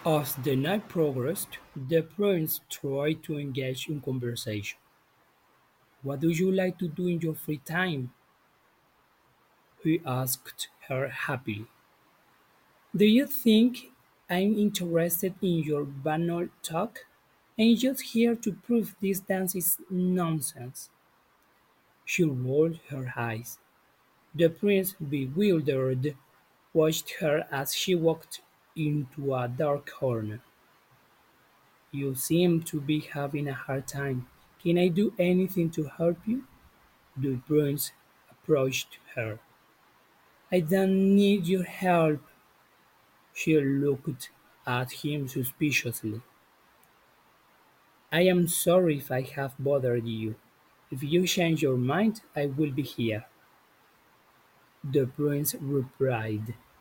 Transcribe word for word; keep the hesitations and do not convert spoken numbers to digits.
As the night progressed, the prince tried to engage in conversation. "What do you like to do in your free time?" he asked her happily. "Do you think I'm interested in your banal talk? I'm just here to prove this dance is nonsense." She rolled her eyes. The prince, bewildered, watched her as she walked into a dark corner. "You seem to be having a hard time. Can I do anything to help you?" The prince approached her. "I don't need your help." She looked at him suspiciously. "I am sorry if I have bothered you. If you change your mind, I will be here." The prince replied.